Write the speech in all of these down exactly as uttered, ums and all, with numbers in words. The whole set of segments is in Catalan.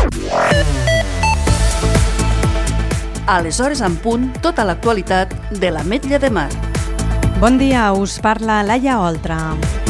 Aleshores en punt, tota l'actualitat de l'Ametlla de Mar. Bon dia, us parla Laia Oltra.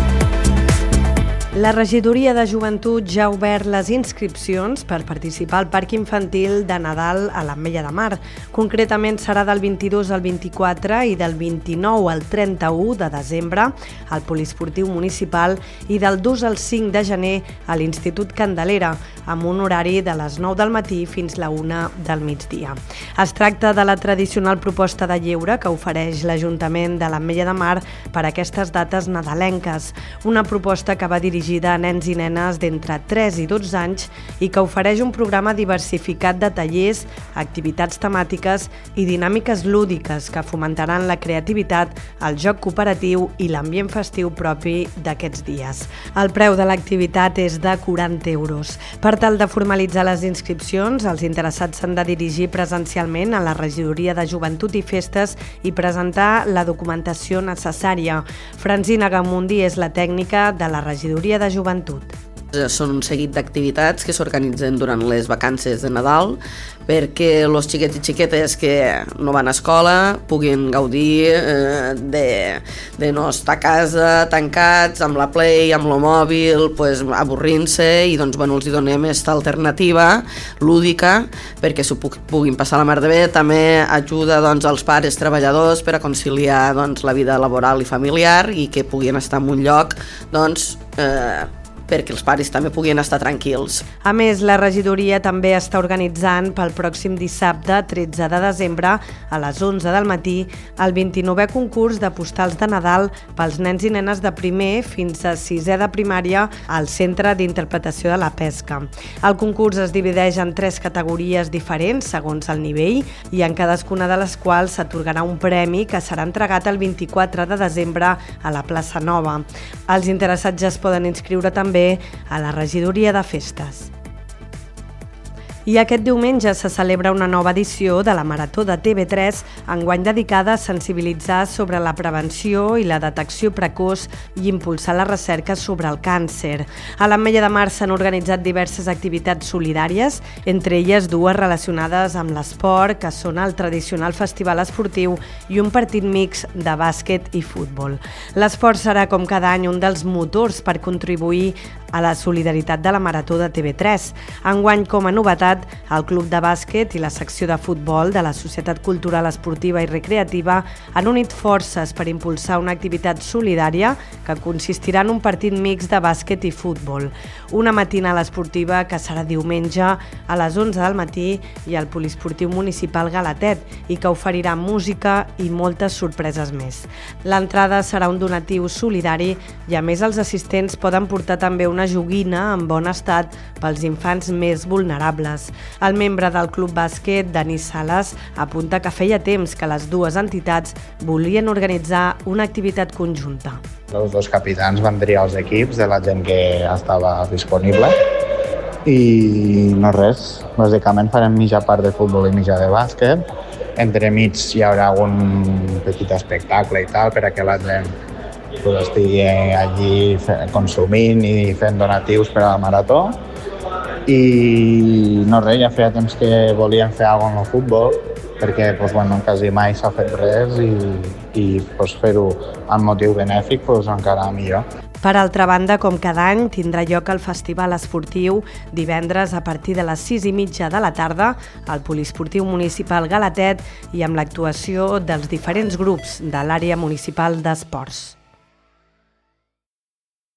La regidoria de joventut ja ha obert les inscripcions per participar al Parc Infantil de Nadal a l'Ametlla de Mar. Concretament serà del vint-i-dos al vint-i-quatre i del vint-i-nou al trenta-u de desembre al Poliesportiu Municipal i del dos al cinc de gener a l'Institut Candelera, amb un horari de les nou del matí fins la una del migdia. Es tracta de la tradicional proposta de lleure que ofereix l'Ajuntament de l'Ametlla de Mar per a aquestes dates nadalenques, una proposta que va dirigir dirigida a nens i nenes d'entre tres i dotze anys i que ofereix un programa diversificat de tallers, activitats temàtiques i dinàmiques lúdiques que fomentaran la creativitat, el joc cooperatiu i l'ambient festiu propi d'aquests dies. El preu de l'activitat és de quaranta euros. Per tal de formalitzar les inscripcions, els interessats s'han de dirigir presencialment a la Regidoria de Joventut i Festes i presentar la documentació necessària. Francina Gamundi és la tècnica de la Regidoria de Joventut. Són un seguit d'activitats que s'organitzen durant les vacances de Nadal perquè els xiquets i xiquetes que no van a escola puguin gaudir eh, de, de no estar a casa tancats amb la Play, amb el mòbil, pues, avorrint-se i doncs, bueno, els hi donem aquesta alternativa lúdica perquè s'ho puguin passar la mar de bé. També ajuda doncs, als pares treballadors per a conciliar doncs, la vida laboral i familiar i que puguin estar en un lloc doncs, eh, perquè els pares també puguin estar tranquils. A més, la regidoria també està organitzant pel pròxim dissabte, tretze de desembre, a les onze del matí, el vint-i-novè concurs de postals de Nadal pels nens i nenes de primer fins a sisè de primària al Centre d'Interpretació de la Pesca. El concurs es divideix en tres categories diferents segons el nivell i en cadascuna de les quals s'atorgarà un premi que serà entregat el vint-i-quatre de desembre a la Plaça Nova. Els interessats ja es poden inscriure també a la Regidoria de Festes. I aquest diumenge se celebra una nova edició de la Marató de T V tres, enguany dedicada a sensibilitzar sobre la prevenció i la detecció precoç i impulsar la recerca sobre el càncer. A l'Ametlla de Mar s'han organitzat diverses activitats solidàries, entre elles dues relacionades amb l'esport, que són el tradicional festival esportiu i un partit mixt de bàsquet i futbol. L'esport serà, com cada any, un dels motors per contribuir a la solidaritat de la Marató de T V tres. Enguany, com a novetat, el Club de Bàsquet i la secció de futbol de la Societat Cultural Esportiva i Recreativa han unit forces per impulsar una activitat solidària que consistirà en un partit mixt de bàsquet i futbol. Una matinal esportiva que serà diumenge a les onze del matí i al Poliesportiu Municipal Galatet i que oferirà música i moltes sorpreses més. L'entrada serà un donatiu solidari i a més els assistents poden portar també una joguina en bon estat pels infants més vulnerables. El membre del Club Bàsquet, Denis Sales, apunta que feia temps que les dues entitats volien organitzar una activitat conjunta. Els dos capitans van triar els equips de la gent que estava disponible i no res, bàsicament farem mitja part de futbol i mitja de bàsquet. Entremig hi haurà algun petit espectacle i tal per a que la gent pues, estigui allí consumint i fent donatius per a la marató. I no res, ja feia temps que volíem fer alguna cosa amb el futbol perquè pues, bueno, quasi mai s'ha fet res i, i pues, fer-ho amb motiu benèfic pues, encara millor. Per altra banda, com cada any, tindrà lloc el Festival Esportiu divendres a partir de les sis i mitja de la tarda al Poliesportiu Municipal Galatet i amb l'actuació dels diferents grups de l'àrea municipal d'esports.